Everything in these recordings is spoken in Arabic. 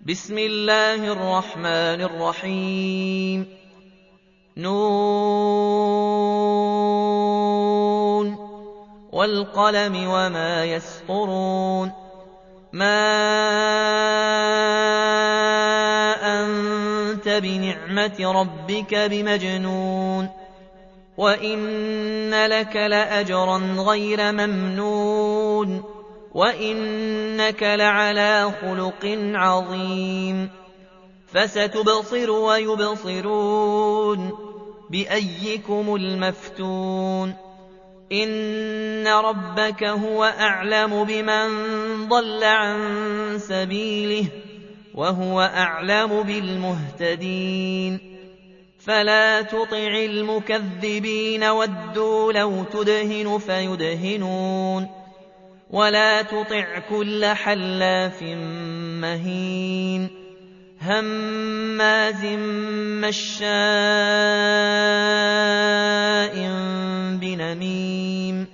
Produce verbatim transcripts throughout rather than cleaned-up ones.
بسم الله الرحمن الرحيم نون والقلم وما يسطرون ما أنت بنعمة ربك بمجنون وإن لك لأجرا غير ممنون وإنك لعلى خلق عظيم فستبصر ويبصرون بأيكم المفتون إن ربك هو أعلم بمن ضل عن سبيله وهو أعلم بالمهتدين فلا تطع المكذبين ودوا لو تدهن فيدهنون ولا تطع كل حلاف مهين هماز مشاء بنميم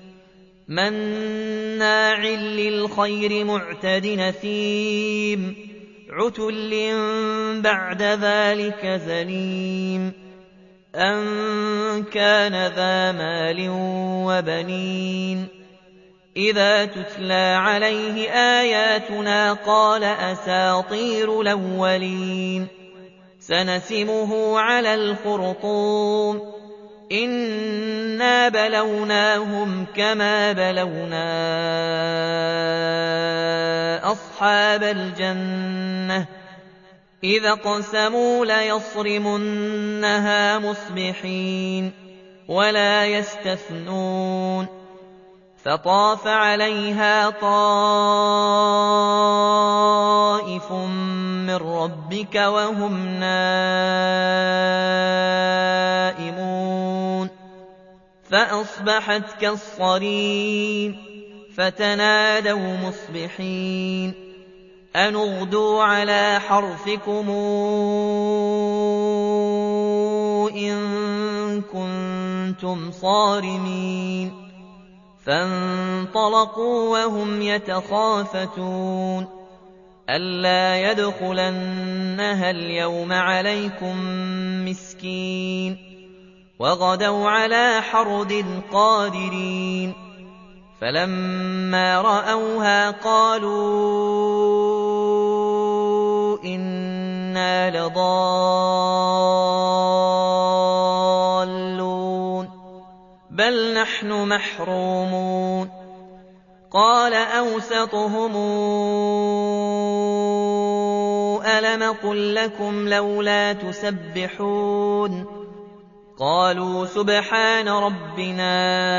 مناع للخير معتد نثيم عتل بعد ذلك زنيم أن كان ذا مال وبنين إذا تتلى عليه آياتنا قال أساطير الأولين سنسمه على الخرطوم إنا بلوناهم كما بلونا أصحاب الجنة إذا اقسموا ليصرمنها مصبحين ولا يستثنون فطاف عليها طائف من ربك وهم نائمون فأصبحت كالصريم فتنادوا مصبحين أن اغدوا على حرثكم إن كنتم صارمين فانطلقوا وهم يتخافتون ألا يدخلنها اليوم عليكم مسكين وغدوا على حرد قادرين فلما رأوها قالوا إنا لضالون بل نحن محرومون قال أوسطهم ألم قل لكم لولا تسبحون قالوا سبحان ربنا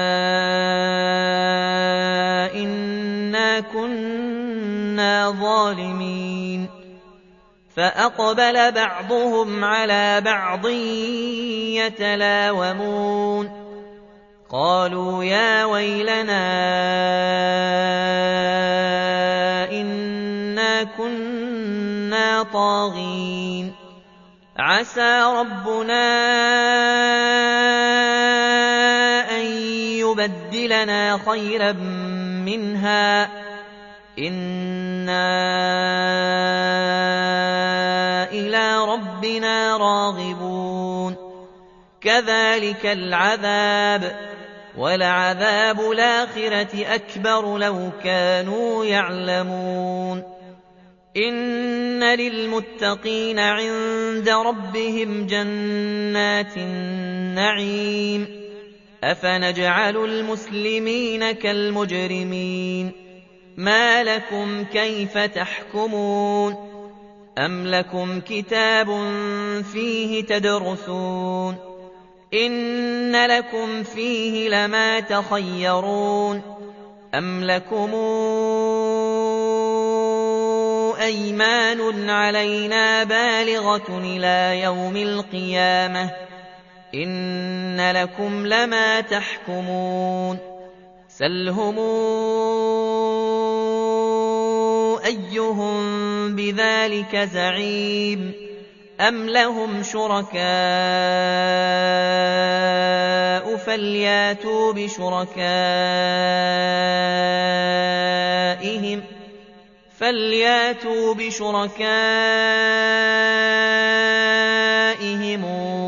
إنا كنا ظالمين فأقبل بعضهم على بعض يتلاومون قالوا يا ويلنا إنا كنا طاغين عسى ربنا أن يبدلنا خيرا منها إنا إلى ربنا راغبون كذلك العذاب ولعذاب الآخرة أكبر لو كانوا يعلمون إن للمتقين عند ربهم جنات النعيم أفنجعل المسلمين كالمجرمين ما لكم كيف تحكمون أم لكم كتاب فيه تدرسون إن لكم فيه لما تخيرون أم لكم أيمان علينا بالغة إلى يوم القيامة إن لكم لما تحكمون سلهم أيهم بذلك زعيم أم لهم شركاء فلياتوا بشركائهم فلياتوا بشركائهم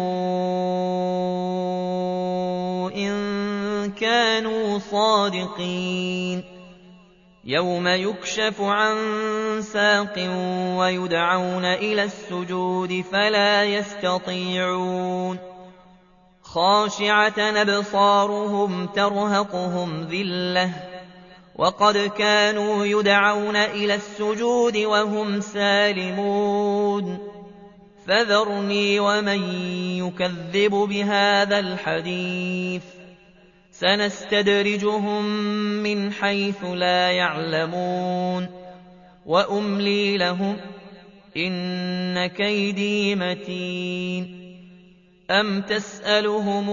إن كانوا صادقين يوم يكشف عن ساق ويدعون إلى السجود فلا يستطيعون خاشعة أبصارهم ترهقهم ذلة وقد كانوا يدعون إلى السجود وهم سالمون فذرني ومن يكذب بهذا الحديث سنستدرجهم من حيث لا يعلمون وأملي لهم إن كيدي متين أم تسألهم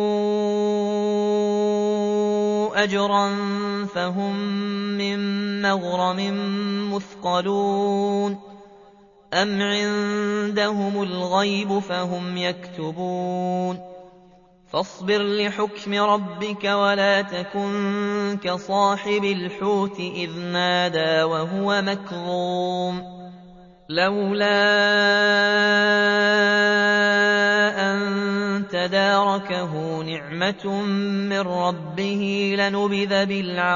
أجرا فهم من مغرم مثقلون أم عندهم الغيب فهم يكتبون فاصبر لحكم ربك ولا تكن كصاحب الحوت إذ نادى وهو مكظوم لولا أن تداركه نعمة من ربه لنبذ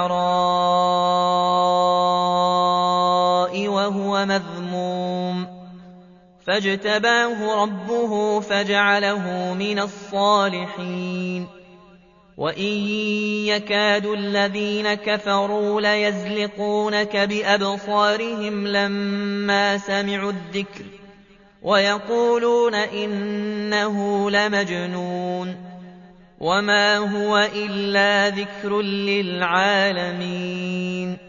بالعراء وهو مذموم فاجتباه ربه فجعله من الصالحين وإن يكاد الذين كفروا ليزلقونك بأبصارهم لما سمعوا الذكر ويقولون إنه لمجنون وما هو إلا ذكر للعالمين